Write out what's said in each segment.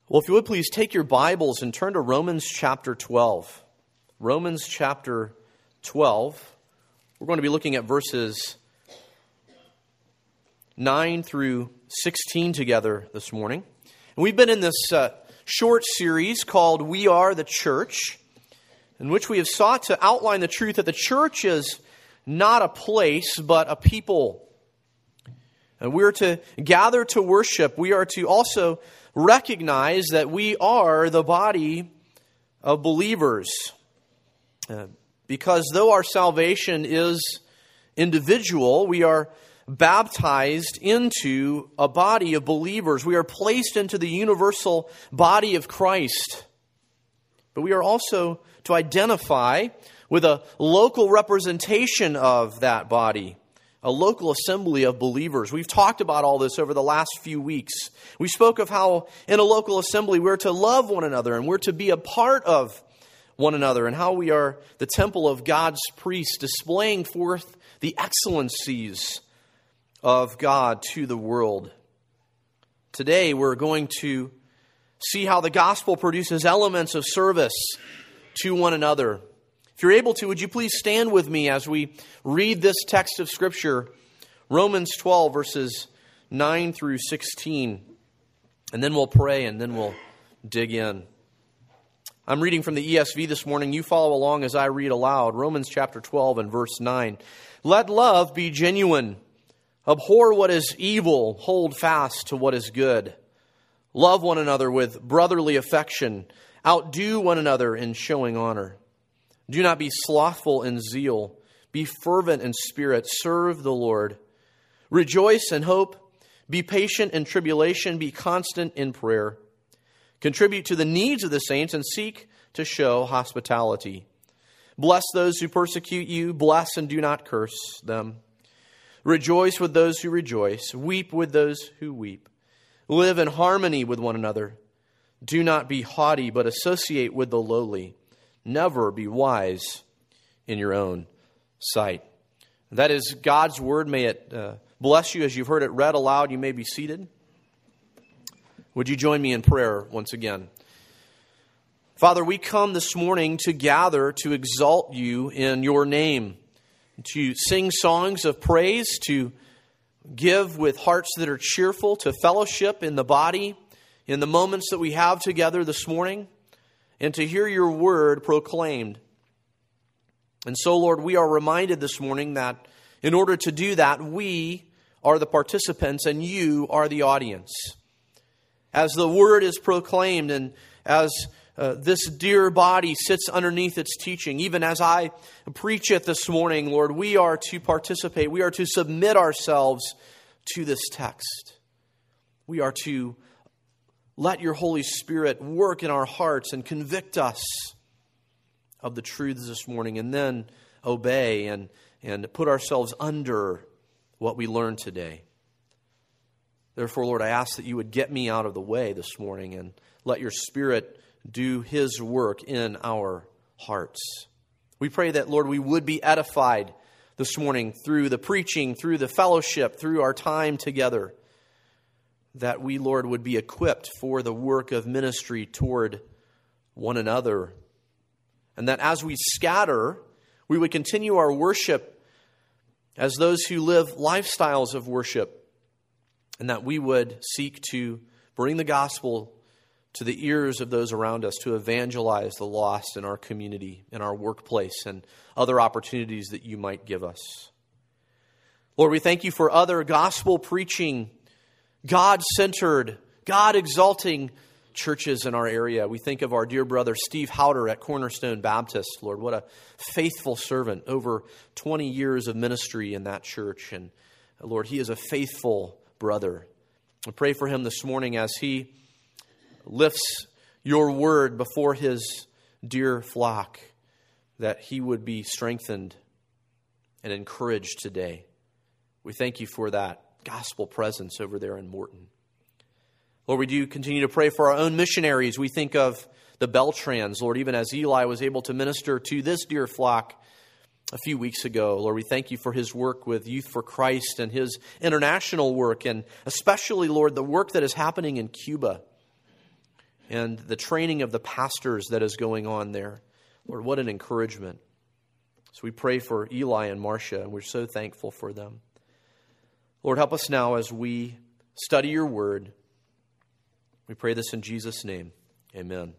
Well, if you would please take your Bibles and turn to Romans chapter 12. Romans chapter 12. We're going to be looking at verses 9 through 16 together this morning. And we've been in this short series called We Are the Church, in which we have sought to outline the truth that the church is not a place, but a people. And we are to gather to worship. We are to also recognize that we are the body of believers. Because though our salvation is individual, we are baptized into a body of believers. We are placed into the universal body of Christ. But we are also to identify with a local representation of that body, a local assembly of believers. We've talked about all this over the last few weeks. We spoke of how in a local assembly we're to love one another and we're to be a part of one another, and how we are the temple of God's priests, displaying forth the excellencies of God to the world. Today we're going to see how the gospel produces elements of service to one another. If you're able to, would you please stand with me as we read this text of Scripture, Romans 12, verses 9 through 16. And then we'll pray, and then we'll dig in. I'm reading from the ESV this morning. You follow along as I read aloud. Romans chapter 12 and verse 9. Let love be genuine. Abhor what is evil. Hold fast to what is good. Love one another with brotherly affection. Outdo one another in showing honor. Do not be slothful in zeal. Be fervent in spirit. Serve the Lord. Rejoice in hope. Be patient in tribulation. Be constant in prayer. Contribute to the needs of the saints and seek to show hospitality. Bless those who persecute you. Bless and do not curse them. Rejoice with those who rejoice. Weep with those who weep. Live in harmony with one another. Do not be haughty, but associate with the lowly. Never be wise in your own sight. That is God's word. May it bless you as you've heard it read aloud. You may be seated. Would you join me in prayer once again? Father, we come this morning to gather to exalt you in your name, to sing songs of praise, to give with hearts that are cheerful, to fellowship in the body, in the moments that we have together this morning, and to hear your word proclaimed. And so, Lord, we are reminded this morning that in order to do that, we are the participants and you are the audience. As the word is proclaimed and as this dear body sits underneath its teaching, even as I preach it this morning, Lord, we are to participate. We are to submit ourselves to this text. We are to let your Holy Spirit work in our hearts and convict us of the truths this morning, and then obey and put ourselves under what we learned today. Therefore, Lord, I ask that you would get me out of the way this morning and let your Spirit do his work in our hearts. We pray that, Lord, we would be edified this morning through the preaching, through the fellowship, through our time together. That we, Lord, would be equipped for the work of ministry toward one another. And that as we scatter, we would continue our worship as those who live lifestyles of worship. And that we would seek to bring the gospel to the ears of those around us, to evangelize the lost in our community, in our workplace, and other opportunities that you might give us. Lord, we thank you for other gospel-preaching, God-centered, God-exalting churches in our area. We think of our dear brother Steve Howder at Cornerstone Baptist. Lord, what a faithful servant, over 20 years of ministry in that church. And Lord, he is a faithful brother. I pray for him this morning as he lifts your word before his dear flock, that he would be strengthened and encouraged today. We thank you for that gospel presence over there in Morton. Lord, we do continue to pray for our own missionaries. We think of the Beltrans, Lord, even as Eli was able to minister to this dear flock a few weeks ago. Lord, we thank you for his work with Youth for Christ and his international work, and especially, Lord, the work that is happening in Cuba. and the training of the pastors that is going on there. Lord, what an encouragement. So we pray for Eli and Marcia, and we're so thankful for them. Lord, help us now as we study your word. We pray this in Jesus' name. Amen.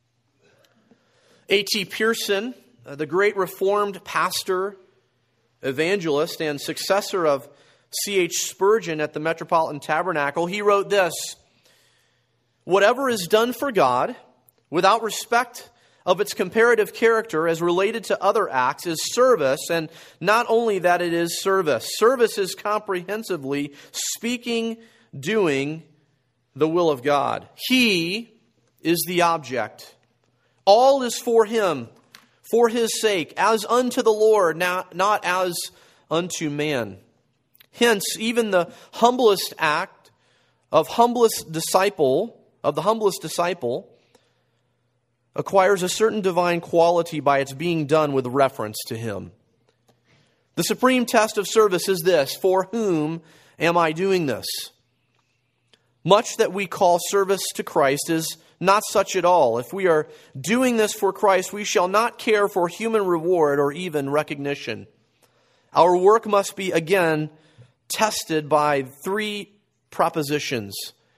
A.T. Pierson, the great Reformed pastor, evangelist, and successor of C.H. Spurgeon at the Metropolitan Tabernacle, he wrote this: "Whatever is done for God, without respect of its comparative character as related to other acts, is service, and not only that it is service. Service is comprehensively speaking, doing the will of God. He is the object. All is for Him, for His sake, as unto the Lord, not as unto man. Hence, even the humblest act of the humblest disciple, acquires a certain divine quality by its being done with reference to Him. The supreme test of service is this: for whom am I doing this? Much that we call service to Christ is not such at all. If we are doing this for Christ, we shall not care for human reward or even recognition. Our work must be again tested by 3 propositions.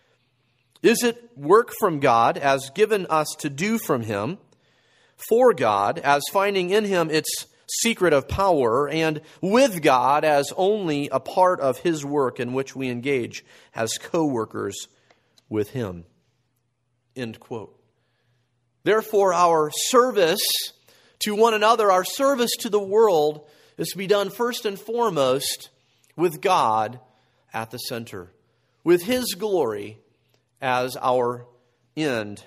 Is it work from God, as given us to do from Him, for God, as finding in Him its secret of power, and with God, as only a part of His work in which we engage as co-workers with Him?" End quote. Therefore, our service to one another, our service to the world, is to be done first and foremost with God at the center, with His glory as our end.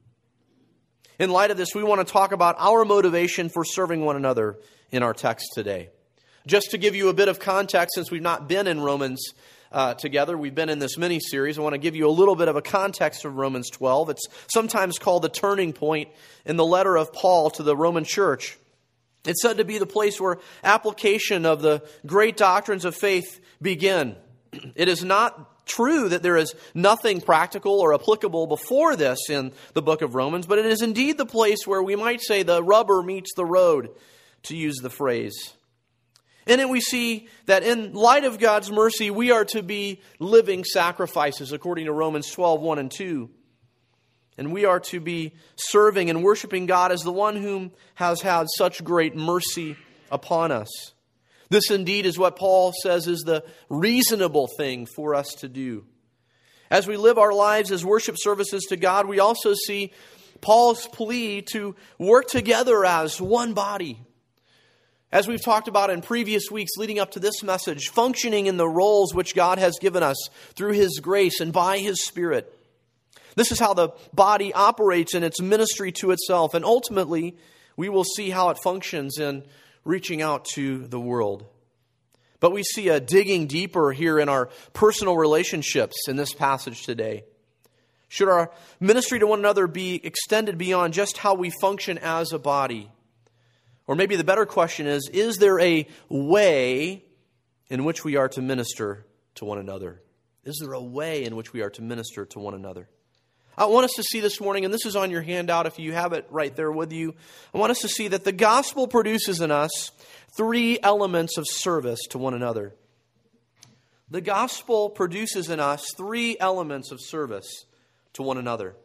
In light of this, we want to talk about our motivation for serving one another in our text today. Just to give you a bit of context, since we've not been in Romans together, we've been in this mini-series, I want to give you a little bit of a context of Romans 12. It's sometimes called the turning point in the letter of Paul to the Roman church. It's said to be the place where application of the great doctrines of faith begin. It is not true that there is nothing practical or applicable before this in the book of Romans, but it is indeed the place where we might say the rubber meets the road, to use the phrase. In it we see that in light of God's mercy, we are to be living sacrifices, according to Romans 12, 1 and 2. And we are to be serving and worshiping God as the one whom has had such great mercy upon us. This indeed is what Paul says is the reasonable thing for us to do. As we live our lives as worship services to God, we also see Paul's plea to work together as one body. As we've talked about in previous weeks leading up to this message, functioning in the roles which God has given us through His grace and by His Spirit. This is how the body operates in its ministry to itself, and ultimately we will see how it functions in reaching out to the world. But we see a digging deeper here in our personal relationships in this passage today. Should our ministry to one another be extended beyond just how we function as a body? Or maybe the better question is there a way in which we are to minister to one another? Is there a way in which we are to minister to one another? I want us to see this morning, and this is on your handout if you have it right there with you, I want us to see that the gospel produces in us 3 elements of service to one another. The gospel produces in us 3 elements of service to one another.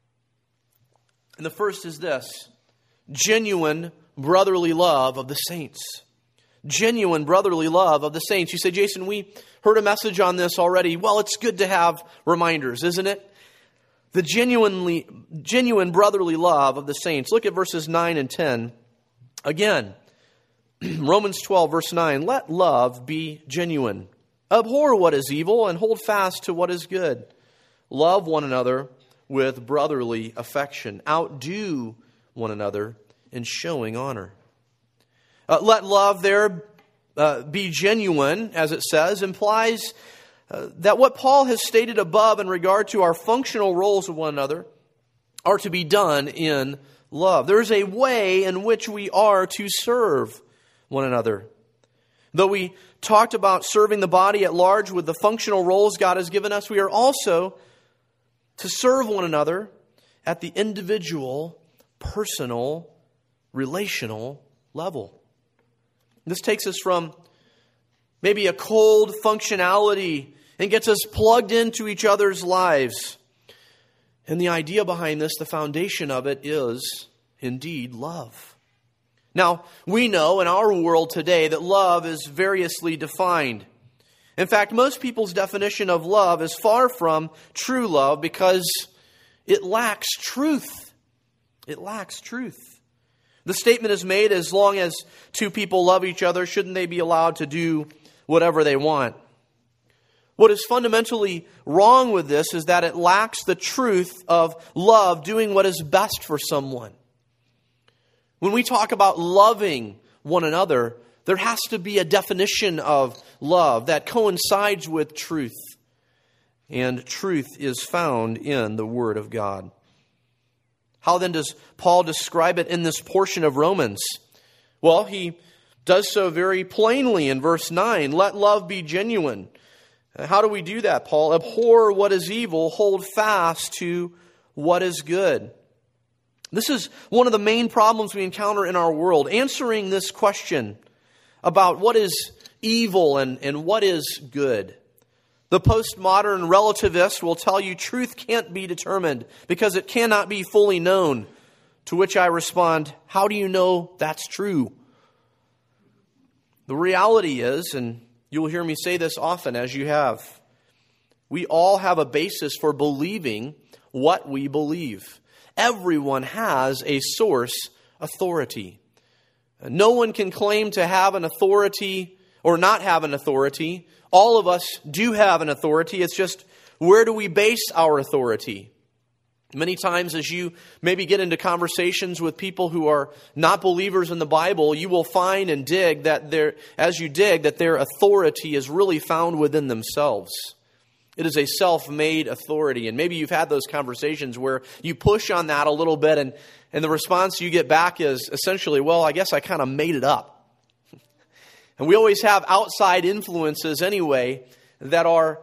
And the first is this: genuine brotherly love of the saints. Genuine brotherly love of the saints. You say, Jason, we heard a message on this already. Well, it's good to have reminders, isn't it? The genuine brotherly love of the saints. Look at verses 9 and 10. Again, Romans 12, verse 9. Let love be genuine. Abhor what is evil and hold fast to what is good. Love one another with brotherly affection. Outdo one another in showing honor. Let love there be genuine, as it says, implies that what Paul has stated above in regard to our functional roles of one another are to be done in love. There is a way in which we are to serve one another. Though we talked about serving the body at large with the functional roles God has given us, we are also to serve one another at the individual, personal, relational level. This takes us from maybe a cold functionality and gets us plugged into each other's lives. And the idea behind this, the foundation of it, is indeed love. Now, we know in our world today that love is variously defined. In fact, most people's definition of love is far from true love because it lacks truth. It lacks truth. The statement is made, as long as two people love each other, shouldn't they be allowed to do whatever they want? What is fundamentally wrong with this is that it lacks the truth of love doing what is best for someone. When we talk about loving one another, there has to be a definition of love that coincides with truth. And truth is found in the Word of God. How then does Paul describe it in this portion of Romans? Well, he does so very plainly in verse 9. Let love be genuine. How do we do that, Paul? Abhor what is evil, hold fast to what is good. This is one of the main problems we encounter in our world. Answering this question about what is evil and what is good. The postmodern relativist will tell you truth can't be determined because it cannot be fully known. To which I respond, how do you know that's true? The reality is, and you'll hear me say this often as you have, we all have a basis for believing what we believe. Everyone has a source authority. No one can claim to have an authority or not have an authority. All of us do have an authority. It's just, where do we base our authority? Many times as you maybe get into conversations with people who are not believers in the Bible, you will find and dig that their authority is really found within themselves. It is a self-made authority. And maybe you've had those conversations where you push on that a little bit and the response you get back is essentially, well, I guess I kind of made it up. And we always have outside influences anyway that are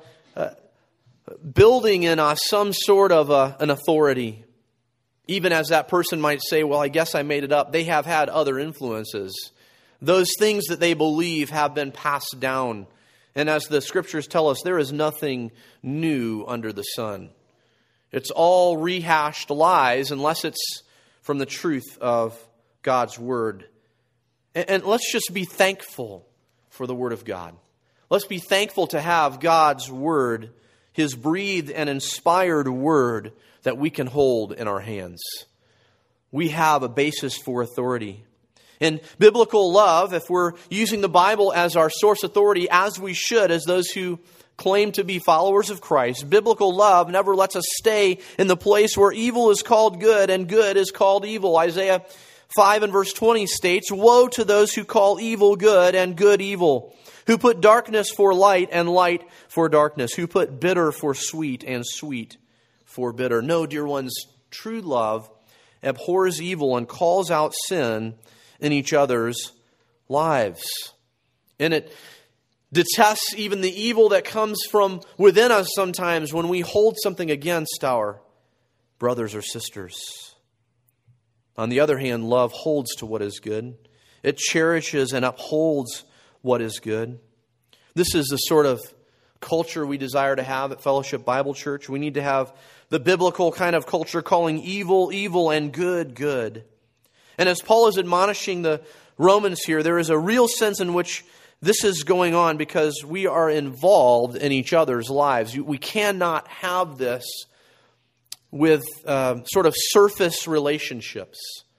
building in us some sort of an authority. Even as that person might say, well, I guess I made it up. They have had other influences. Those things that they believe have been passed down. And as the Scriptures tell us, there is nothing new under the sun. It's all rehashed lies unless it's from the truth of God's Word. And let's just be thankful for the Word of God. Let's be thankful to have God's Word, His breathed and inspired Word that we can hold in our hands. We have a basis for authority. In biblical love, if we're using the Bible as our source authority, as we should, as those who claim to be followers of Christ, biblical love never lets us stay in the place where evil is called good and good is called evil. Isaiah 5 and verse 20 states, woe to those who call evil good and good evil, who put darkness for light and light for darkness, who put bitter for sweet and sweet for bitter. No, dear ones, true love abhors evil and calls out sin in each other's lives. And it detests even the evil that comes from within us sometimes when we hold something against our brothers or sisters. On the other hand, love holds to what is good. It cherishes and upholds what is good. This is the sort of culture we desire to have at Fellowship Bible Church. We need to have the biblical kind of culture calling evil, evil, and good, good. And as Paul is admonishing the Romans here, there is a real sense in which this is going on because we are involved in each other's lives. We cannot have this with sort of surface relationships.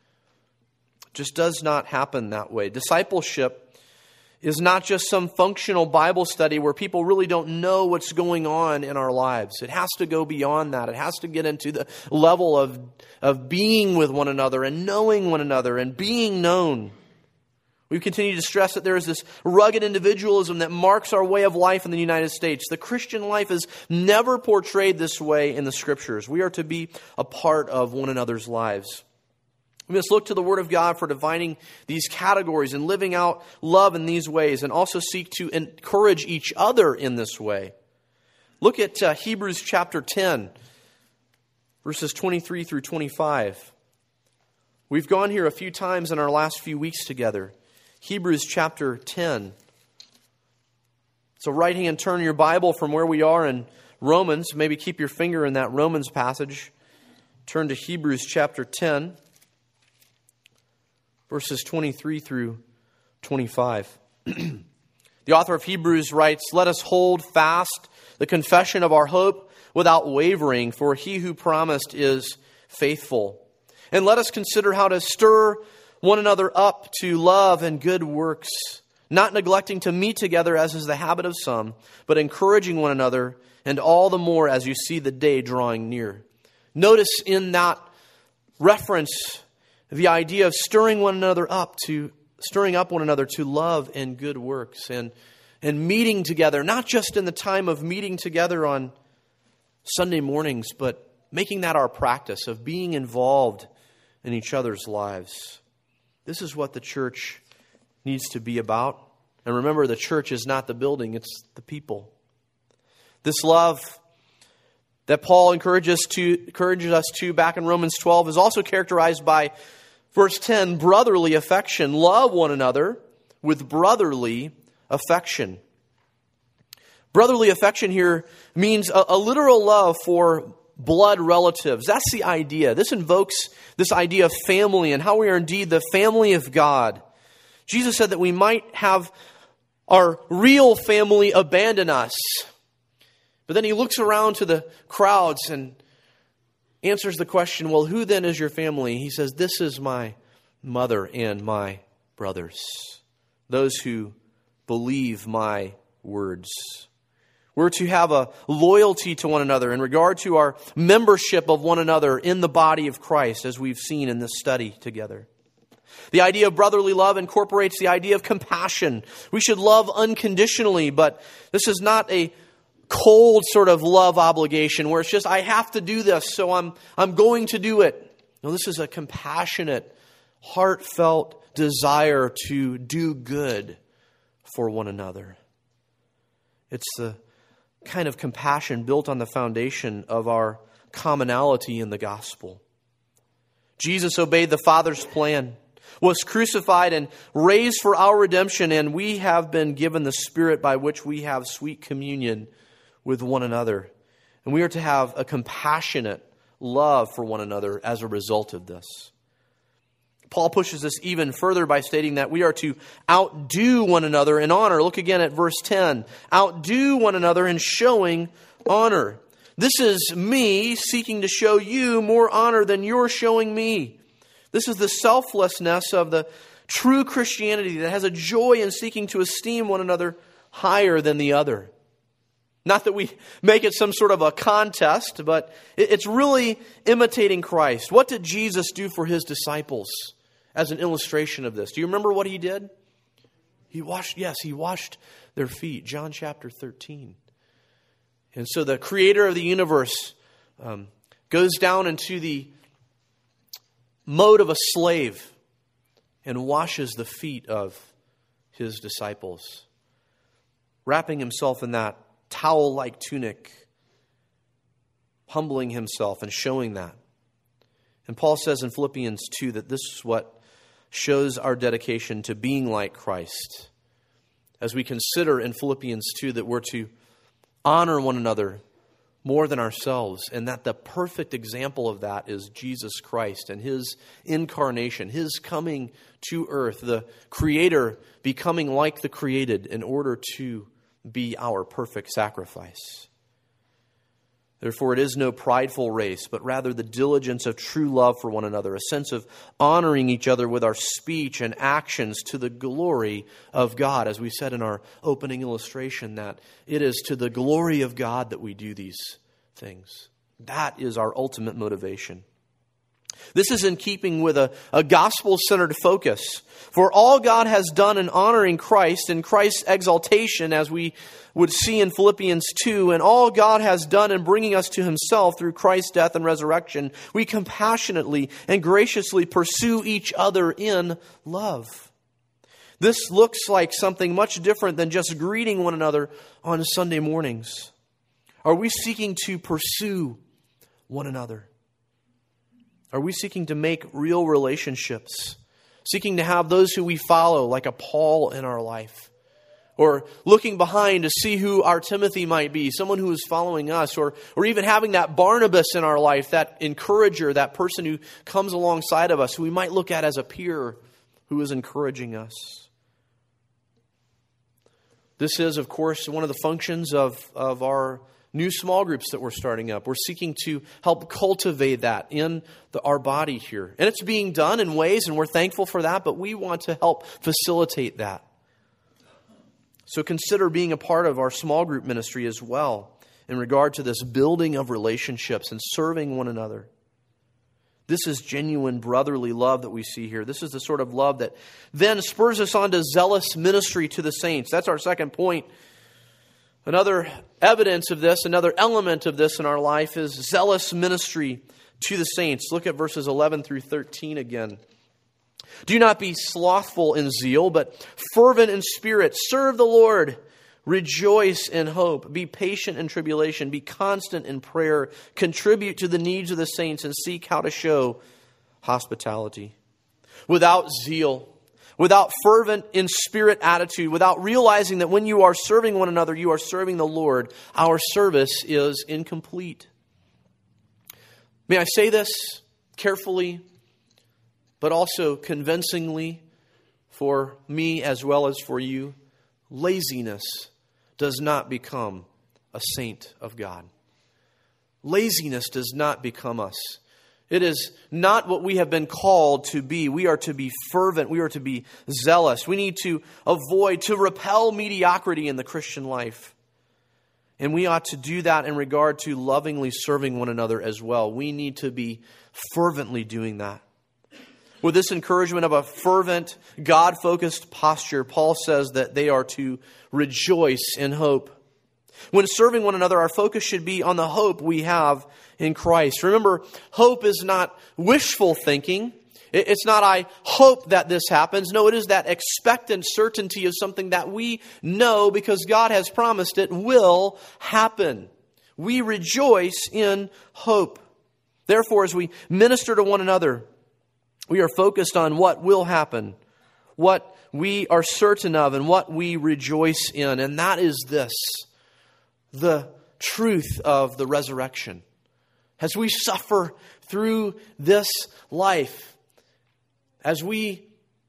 It just does not happen that way. Discipleship is not just some functional Bible study where people really don't know what's going on in our lives. It has to go beyond that. It has to get into the level of being with one another and knowing one another and being known. We continue to stress that there is this rugged individualism that marks our way of life in the United States. The Christian life is never portrayed this way in the Scriptures. We are to be a part of one another's lives. We must look to the Word of God for defining these categories and living out love in these ways, and also seek to encourage each other in this way. Look at Hebrews chapter 10. verses 23 through 25. We've gone here a few times in our last few weeks together. Hebrews chapter 10. So right hand turn your Bible from where we are in Romans. Maybe keep your finger in that Romans passage. Turn to Hebrews chapter 10, verses 23 through 25. The author of Hebrews writes, "Let us hold fast the confession of our hope without wavering, for he who promised is faithful. And let us consider how to stir one another up to love and good works, not neglecting to meet together as is the habit of some, but encouraging one another, and all the more as you see the day drawing near." Notice in that reference the idea of stirring up one another to love and good works, and meeting together, not just in the time of meeting together on Sunday mornings, but making that our practice of being involved in each other's lives. This is what the church needs to be about. And remember, the church is not the building, it's the people. This love that Paul encourages us to back in Romans 12 is also characterized by verse 10, brotherly affection. Love one another with brotherly affection. Brotherly affection here means a literal love for blood relatives. That's the idea. This invokes this idea of family and how we are indeed the family of God. Jesus said that we might have our real family abandon us. But then he looks around to the crowds and answers the question, well, who then is your family? He says, this is my mother and my brothers, those who believe my words. We're to have a loyalty to one another in regard to our membership of one another in the body of Christ, as we've seen in this study together. The idea of brotherly love incorporates the idea of compassion. We should love unconditionally, but this is not a cold sort of love obligation where it's just, I have to do this, so I'm going to do it. No, this is a compassionate, heartfelt desire to do good for one another. It's the kind of compassion built on the foundation of our commonality in the gospel. Jesus obeyed the Father's plan, was crucified and raised for our redemption, and we have been given the Spirit by which we have sweet communion with one another. And we are to have a compassionate love for one another as a result of this. Paul pushes this even further by stating that we are to outdo one another in honor. Look again at verse 10. Outdo one another in showing honor. This is me seeking to show you more honor than you're showing me. This is the selflessness of the true Christianity that has a joy in seeking to esteem one another higher than the other. Not that we make it some sort of a contest, but it's really imitating Christ. What did Jesus do for his disciples as an illustration of this? Do you remember what he did? He washed their feet. John chapter 13. And so the creator of the universe goes down into the mode of a slave and washes the feet of his disciples, wrapping himself in that towel-like tunic, humbling himself and showing that. And Paul says in Philippians 2 that this is what shows our dedication to being like Christ. As we consider in Philippians 2 that we're to honor one another more than ourselves, and that the perfect example of that is Jesus Christ and his incarnation, his coming to earth, the Creator becoming like the created in order to be our perfect sacrifice. Therefore, it is no prideful race, but rather the diligence of true love for one another, a sense of honoring each other with our speech and actions to the glory of God. As we said in our opening illustration, that it is to the glory of God that we do these things. That is our ultimate motivation. This is in keeping with a gospel-centered focus. For all God has done in honoring Christ and Christ's exaltation, as we would see in Philippians 2, and all God has done in bringing us to himself through Christ's death and resurrection, we compassionately and graciously pursue each other in love. This looks like something much different than just greeting one another on Sunday mornings. Are we seeking to pursue one another? Are we seeking to make real relationships? Seeking to have those who we follow, like a Paul in our life? Or looking behind to see who our Timothy might be, someone who is following us, or even having that Barnabas in our life, that encourager, that person who comes alongside of us, who we might look at as a peer who is encouraging us. This is, of course, one of the functions of our new small groups that we're starting up. We're seeking to help cultivate that in our body here. And it's being done in ways, and we're thankful for that, but we want to help facilitate that. So consider being a part of our small group ministry as well in regard to this building of relationships and serving one another. This is genuine brotherly love that we see here. This is the sort of love that then spurs us on to zealous ministry to the saints. That's our second point. Another evidence of this, another element of this in our life is zealous ministry to the saints. Look at verses 11 through 13 again. Do not be slothful in zeal, but fervent in spirit. Serve the Lord. Rejoice in hope. Be patient in tribulation. Be constant in prayer. Contribute to the needs of the saints and seek how to show hospitality. Without zeal, without fervent in spirit attitude, without realizing that when you are serving one another, you are serving the Lord, our service is incomplete. May I say this carefully, but also convincingly for me as well as for you? Laziness does not become a saint of God. Laziness does not become us. It is not what we have been called to be. We are to be fervent. We are to be zealous. We need to avoid, to repel mediocrity in the Christian life. And we ought to do that in regard to lovingly serving one another as well. We need to be fervently doing that. With this encouragement of a fervent, God-focused posture, Paul says that they are to rejoice in hope. When serving one another, our focus should be on the hope we have in Christ. Remember, hope is not wishful thinking. It's not, I hope that this happens. No, it is that expectant certainty of something that we know because God has promised it will happen. We rejoice in hope. Therefore, as we minister to one another, we are focused on what will happen, what we are certain of, and what we rejoice in. And that is this, the truth of the resurrection. As we suffer through this life, as we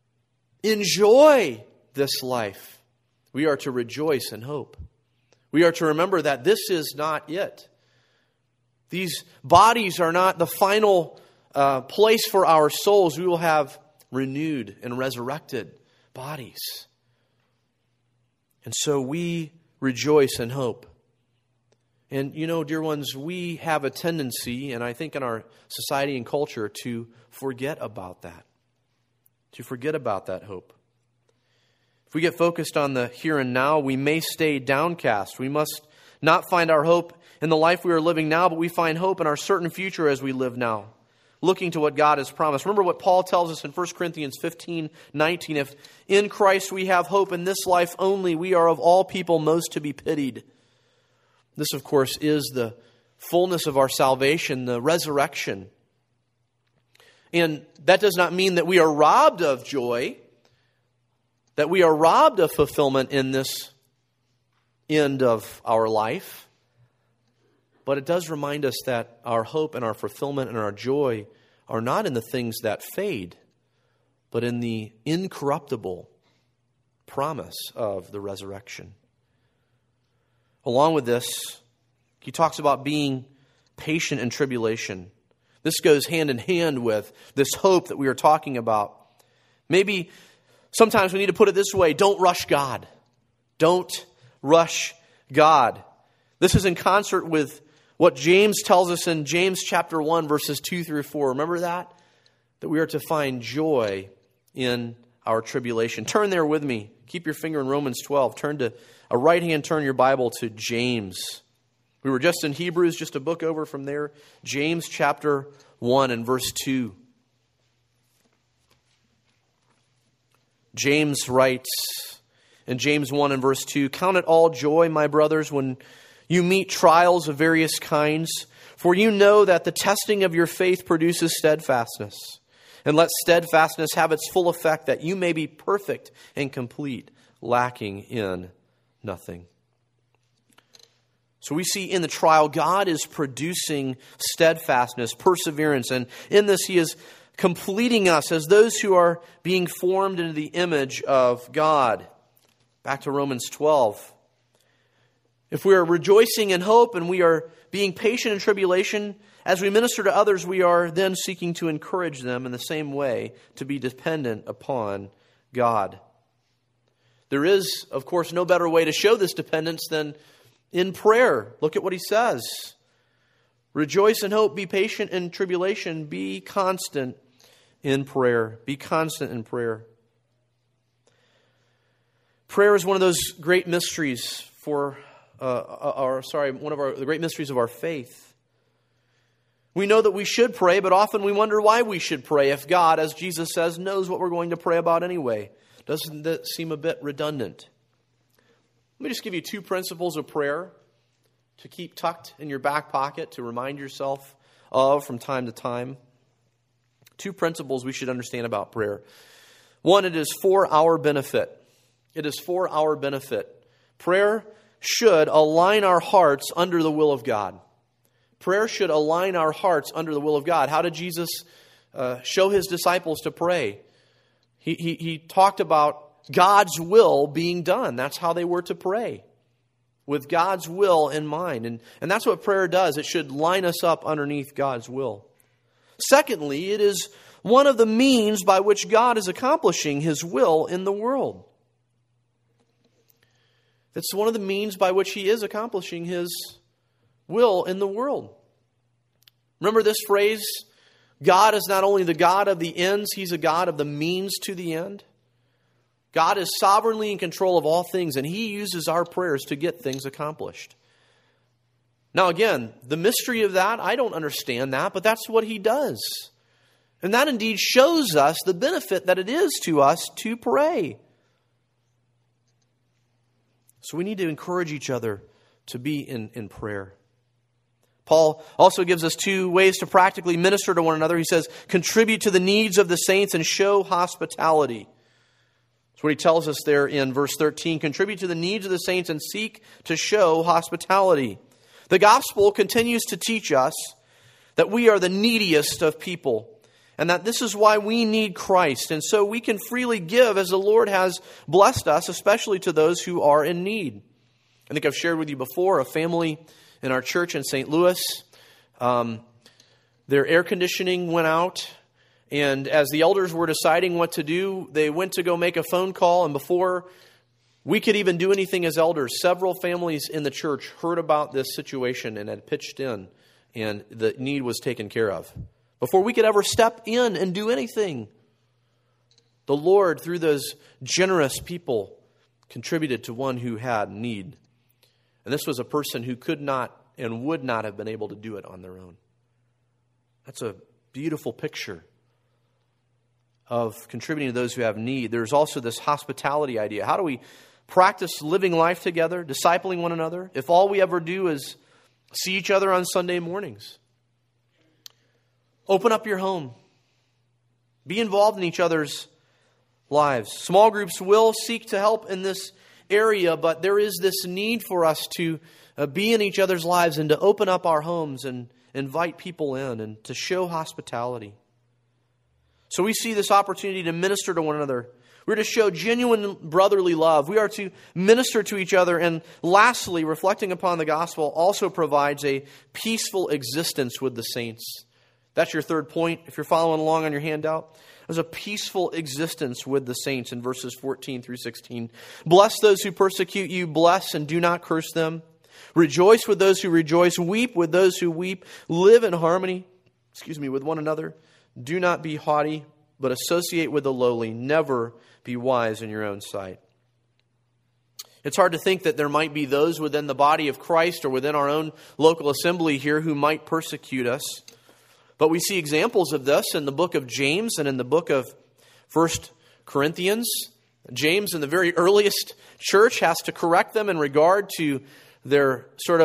enjoy this life, we are to rejoice in hope. We are to remember that this is not it. These bodies are not the final place for our souls. We will have renewed and resurrected bodies. And so we rejoice in hope. And you know, dear ones, we have a tendency, and I think in our society and culture, to forget about that. To forget about that hope. If we get focused on the here and now, we may stay downcast. We must not find our hope in the life we are living now, but we find hope in our certain future as we live now, looking to what God has promised. Remember what Paul tells us in 1 Corinthians 15:19. If in Christ we have hope in this life only, we are of all people most to be pitied. This, of course, is the fullness of our salvation, the resurrection. And that does not mean that we are robbed of joy, that we are robbed of fulfillment in this end of our life. But it does remind us that our hope and our fulfillment and our joy are not in the things that fade, but in the incorruptible promise of the resurrection. Along with this, he talks about being patient in tribulation. This goes hand in hand with this hope that we are talking about. Maybe sometimes we need to put it this way: don't rush God. Don't rush God. This is in concert with what James tells us in James chapter 1, verses 2 through 4. Remember that? That we are to find joy in our tribulation. Turn there with me. Keep your finger in Romans 12. Turn to a right hand, turn your Bible to James. We were just in Hebrews, just a book over from there. James chapter 1 and verse 2. James writes in James 1 and verse 2, "Count it all joy, my brothers, when you meet trials of various kinds, For you know that the testing of your faith produces steadfastness. And let steadfastness have its full effect, that you may be perfect and complete, lacking in nothing. So we see in the trial, God is producing steadfastness, perseverance, and in this He is completing us as those who are being formed into the image of God. Back to Romans 12. If we are rejoicing in hope and we are being patient in tribulation, as we minister to others, we are then seeking to encourage them in the same way to be dependent upon God. There is, of course, no better way to show this dependence than in prayer. Look at what he says. Rejoice in hope, be patient in tribulation, be constant in prayer. Be constant in prayer. Prayer is one of those great mysteries one of the great mysteries of our faith. We know that we should pray, but often we wonder why we should pray if God, as Jesus says, knows what we're going to pray about anyway. Doesn't that seem a bit redundant? Let me just give you 2 principles of prayer to keep tucked in your back pocket, to remind yourself of from time to time. 2 principles we should understand about prayer. 1, it is for our benefit. It is for our benefit. Prayer should align our hearts under the will of God. Prayer should align our hearts under the will of God. How did Jesus show His disciples to pray? He talked about God's will being done. That's how they were to pray, with God's will in mind. And that's what prayer does. It should line us up underneath God's will. Secondly, it is one of the means by which God is accomplishing His will in the world. It's one of the means by which He is accomplishing His will in the world. Remember this phrase, God is not only the God of the ends, He's a God of the means to the end. God is sovereignly in control of all things, and He uses our prayers to get things accomplished. Now again, the mystery of that, I don't understand that, but that's what He does. And that indeed shows us the benefit that it is to us to pray. So we need to encourage each other to be in prayer. Paul also gives us 2 ways to practically minister to one another. He says, contribute to the needs of the saints and show hospitality. That's what he tells us there in verse 13. Contribute to the needs of the saints and seek to show hospitality. The gospel continues to teach us that we are the neediest of people, and that this is why we need Christ. And so we can freely give as the Lord has blessed us, especially to those who are in need. I think I've shared with you before a family in our church in St. Louis. Their air conditioning went out, and as the elders were deciding what to do, they went to go make a phone call, and before we could even do anything as elders, several families in the church heard about this situation and had pitched in, and the need was taken care of. Before we could ever step in and do anything, the Lord, through those generous people, contributed to one who had need. And this was a person who could not and would not have been able to do it on their own. That's a beautiful picture of contributing to those who have need. There's also this hospitality idea. How do we practice living life together, discipling one another, if all we ever do is see each other on Sunday mornings? Open up your home. Be involved in each other's lives. Small groups will seek to help in this area, but there is this need for us to be in each other's lives and to open up our homes and invite people in and to show hospitality. So we see this opportunity to minister to one another. We're to show genuine brotherly love. We are to minister to each other. And lastly, reflecting upon the gospel also provides a peaceful existence with the saints. That's your third point, if you're following along on your handout. There's a peaceful existence with the saints in verses 14 through 16. Bless those who persecute you. Bless and do not curse them. Rejoice with those who rejoice. Weep with those who weep. Live in harmony, with one another. Do not be haughty, but associate with the lowly. Never be wise in your own sight. It's hard to think that there might be those within the body of Christ or within our own local assembly here who might persecute us. But we see examples of this in the book of James and in the book of 1 Corinthians. James, in the very earliest church, has to correct them in regard to their sort of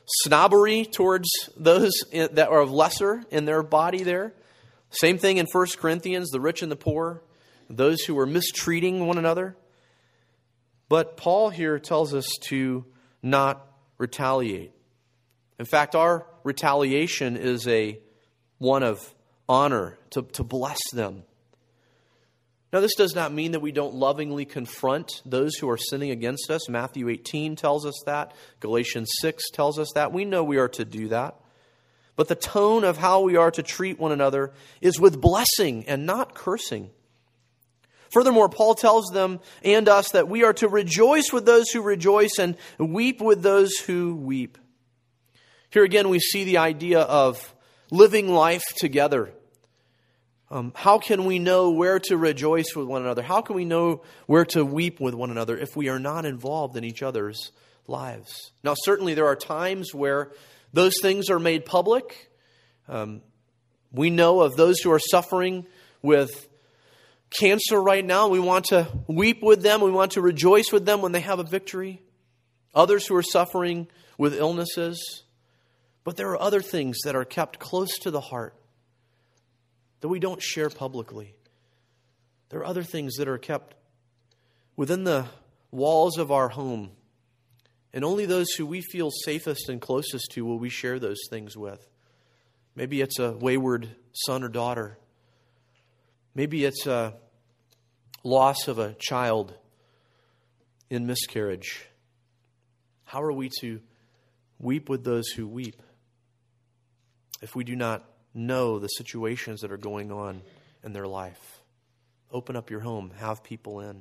snobbery towards those that are of lesser in their body there. Same thing in 1 Corinthians, the rich and the poor, those who were mistreating one another. But Paul here tells us to not retaliate. In fact, our retaliation is one of honor, to bless them. Now, this does not mean that we don't lovingly confront those who are sinning against us. Matthew 18 tells us that. Galatians 6 tells us that. We know we are to do that. But the tone of how we are to treat one another is with blessing and not cursing. Furthermore, Paul tells them and us that we are to rejoice with those who rejoice and weep with those who weep. Here again, we see the idea of living life together. How can we know where to rejoice with one another? How can we know where to weep with one another if we are not involved in each other's lives? Now, certainly there are times where those things are made public. We know of those who are suffering with cancer right now. We want to weep with them. We want to rejoice with them when they have a victory. Others who are suffering with illnesses. But there are other things that are kept close to the heart that we don't share publicly. There are other things that are kept within the walls of our home. And only those who we feel safest and closest to will we share those things with. Maybe it's a wayward son or daughter. Maybe it's a loss of a child in miscarriage. How are we to weep with those who weep if we do not know the situations that are going on in their life? Open up your home, have people in.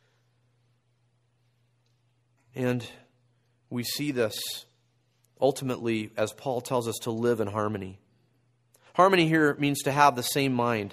And we see this ultimately, as Paul tells us, to live in harmony. Harmony here means to have the same mind.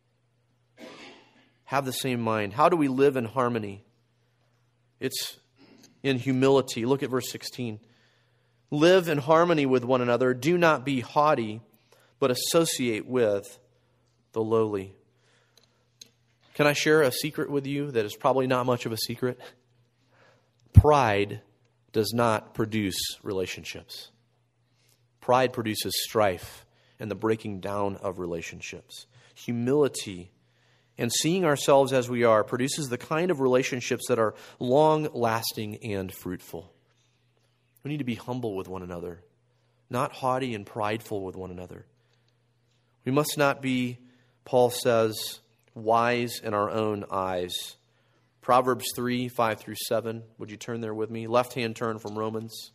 Have the same mind. How do we live in harmony? It's in humility. Look at verse 16. Live in harmony with one another. Do not be haughty, but associate with the lowly. Can I share a secret with you that is probably not much of a secret? Pride does not produce relationships. Pride produces strife and the breaking down of relationships. Humility and seeing ourselves as we are produces the kind of relationships that are long-lasting and fruitful. We need to be humble with one another, not haughty and prideful with one another. We must not be, Paul says, wise in our own eyes. Proverbs 3, 5 through 7. Would you turn there with me? Left-hand turn from Romans.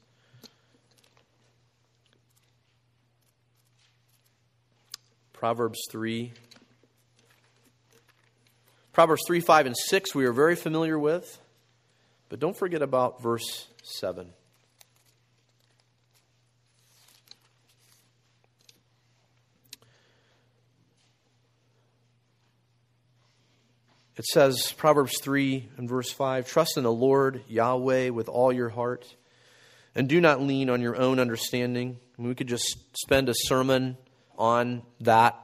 Proverbs 3. Proverbs 3, 5, and 6 we are very familiar with. But don't forget about verse 7. It says, Proverbs 3 and verse 5, trust in the Lord, Yahweh, with all your heart, and do not lean on your own understanding. And we could just spend a sermon on that.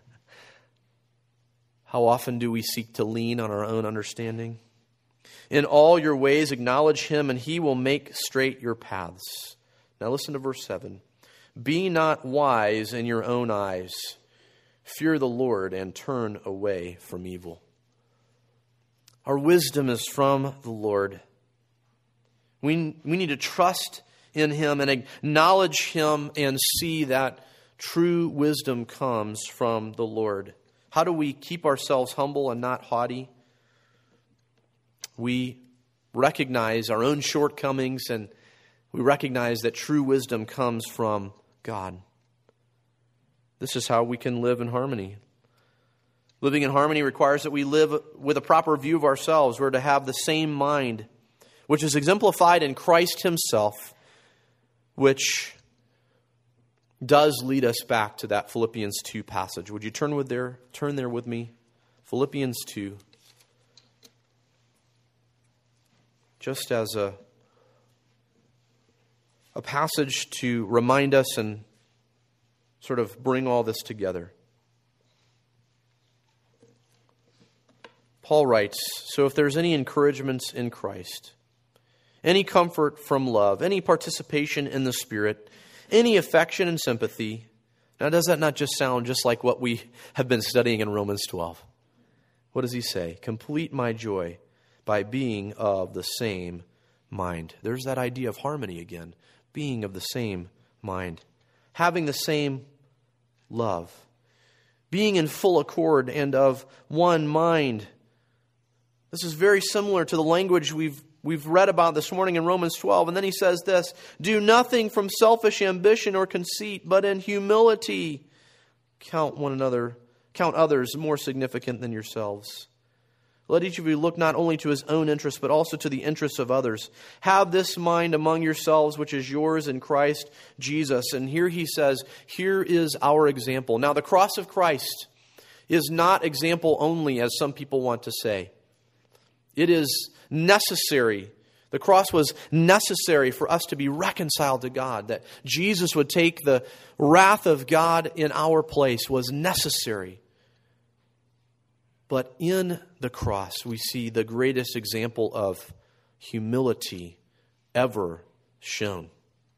How often do we seek to lean on our own understanding? In all your ways acknowledge Him, and He will make straight your paths. Now listen to verse 7. Be not wise in your own eyes. Fear the Lord and turn away from evil. Our wisdom is from the Lord. We need to trust in Him and acknowledge Him and see that true wisdom comes from the Lord. How do we keep ourselves humble and not haughty? We recognize our own shortcomings and we recognize that true wisdom comes from God. This is how we can live in harmony. Living in harmony requires that we live with a proper view of ourselves. We're to have the same mind, which is exemplified in Christ Himself, which does lead us back to that Philippians 2 passage. Would you turn there with me? Philippians 2. Just as a passage to remind us and sort of bring all this together. Paul writes, so if there's any encouragements in Christ, any comfort from love, any participation in the Spirit, any affection and sympathy. Now, does that not just sound just like what we have been studying in Romans 12? What does he say? Complete my joy by being of the same mind. There's that idea of harmony again. Being of the same mind. Having the same love. Being in full accord and of one mind. This is very similar to the language we've read about this morning in Romans 12. And then he says this, do nothing from selfish ambition or conceit, but in humility count others more significant than yourselves. Let each of you look not only to his own interests, but also to the interests of others. Have this mind among yourselves, which is yours in Christ Jesus. And here he says, here is our example. Now, the cross of Christ is not example only, as some people want to say. It is necessary. The cross was necessary for us to be reconciled to God. That Jesus would take the wrath of God in our place was necessary. But in the cross, we see the greatest example of humility ever shown.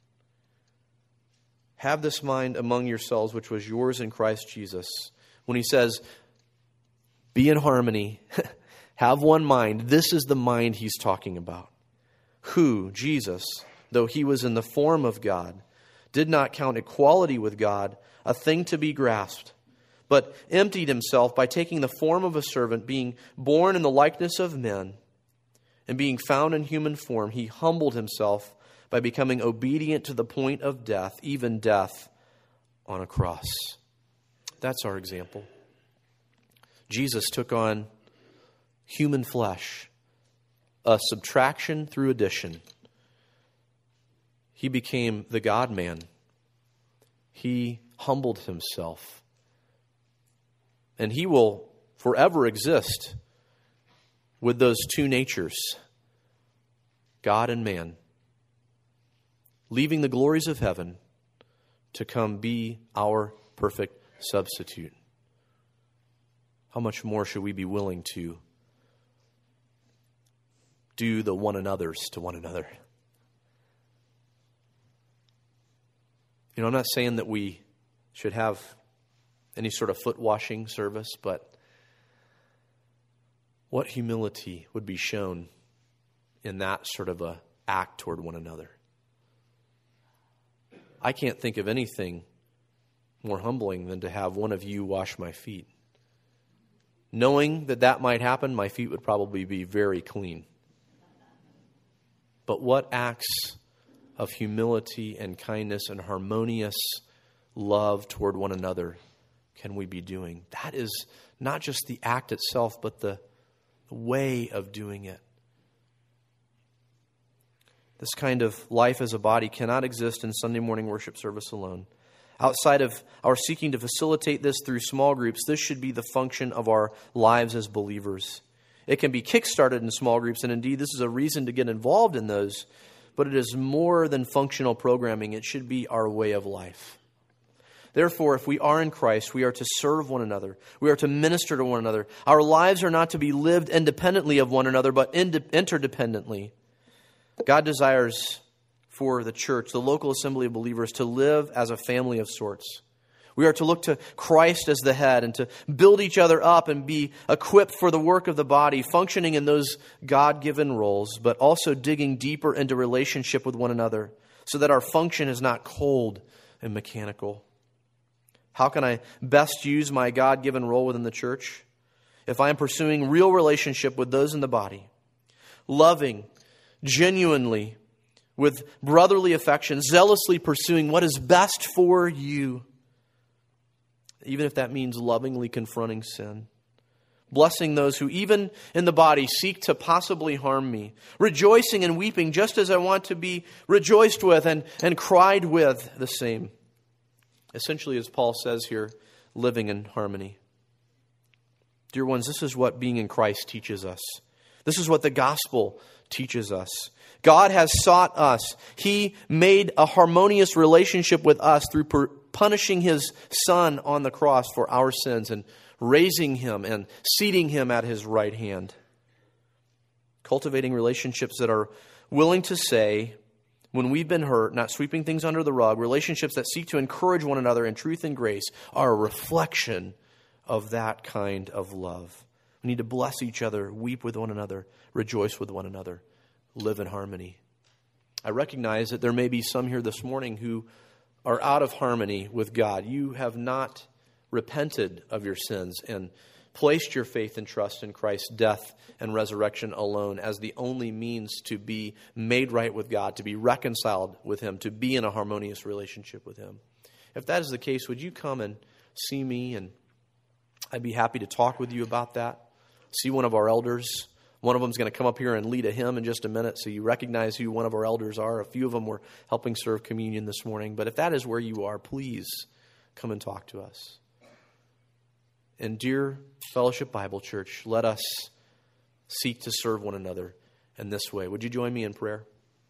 Have this mind among yourselves, which was yours in Christ Jesus. When he says, be in harmony, have one mind, this is the mind he's talking about. Who, Jesus, though he was in the form of God, did not count equality with God a thing to be grasped, but emptied himself by taking the form of a servant, being born in the likeness of men, and being found in human form, he humbled himself by becoming obedient to the point of death, even death on a cross. That's our example. Jesus took on human flesh, a subtraction through addition. He became the God-man. He humbled himself. And he will forever exist with those two natures, God and man, leaving the glories of heaven to come be our perfect substitute. How much more should we be willing to do the one another's to one another? You know, I'm not saying that we should have any sort of foot washing service, but what humility would be shown in that sort of a act toward one another? I can't think of anything more humbling than to have one of you wash my feet. Knowing that that might happen, my feet would probably be very clean. But what acts of humility and kindness and harmonious love toward one another can we be doing? That is not just the act itself, but the way of doing it. This kind of life as a body cannot exist in Sunday morning worship service alone. Outside of our seeking to facilitate this through small groups, this should be the function of our lives as believers. It can be kickstarted in small groups, and indeed this is a reason to get involved in those, but it is more than functional programming. It should be our way of life. Therefore, if we are in Christ, we are to serve one another. We are to minister to one another. Our lives are not to be lived independently of one another, but interdependently. God desires for the church, the local assembly of believers, to live as a family of sorts. We are to look to Christ as the head and to build each other up and be equipped for the work of the body, functioning in those God-given roles, but also digging deeper into relationship with one another so that our function is not cold and mechanical. How can I best use my God-given role within the church? If I am pursuing real relationship with those in the body, loving, genuinely, with brotherly affection, zealously pursuing what is best for you, even if that means lovingly confronting sin, blessing those who even in the body seek to possibly harm me, rejoicing and weeping just as I want to be rejoiced with and cried with the same. Essentially, as Paul says here, living in harmony. Dear ones, this is what being in Christ teaches us. This is what the gospel teaches us. God has sought us. He made a harmonious relationship with us through punishing His Son on the cross for our sins and raising Him and seating Him at His right hand. Cultivating relationships that are willing to say, when we've been hurt, not sweeping things under the rug, relationships that seek to encourage one another in truth and grace are a reflection of that kind of love. We need to bless each other, weep with one another, rejoice with one another, live in harmony. I recognize that there may be some here this morning who are out of harmony with God. You have not repented of your sins and placed your faith and trust in Christ's death and resurrection alone as the only means to be made right with God, to be reconciled with Him, to be in a harmonious relationship with Him. If that is the case, would you come and see me, and I'd be happy to talk with you about that. See one of our elders. One of them is going to come up here and lead a hymn in just a minute, so you recognize who one of our elders are. A few of them were helping serve communion this morning. But if that is where you are, please come and talk to us. And dear Fellowship Bible Church, let us seek to serve one another in this way. Would you join me in prayer?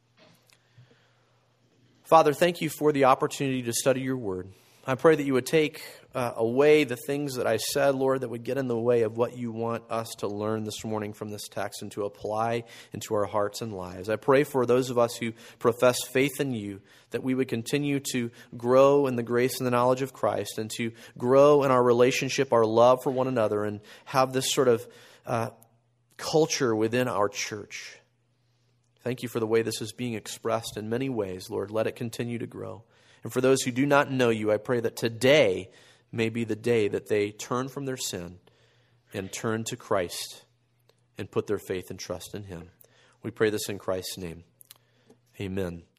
Father, thank you for the opportunity to study your word. I pray that you would take away the things that I said, Lord, that would get in the way of what you want us to learn this morning from this text and to apply into our hearts and lives. I pray for those of us who profess faith in you, that we would continue to grow in the grace and the knowledge of Christ and to grow in our relationship, our love for one another, and have this sort of culture within our church. Thank you for the way this is being expressed in many ways, Lord. Let it continue to grow. And for those who do not know you, I pray that today may be the day that they turn from their sin and turn to Christ and put their faith and trust in Him. We pray this in Christ's name. Amen.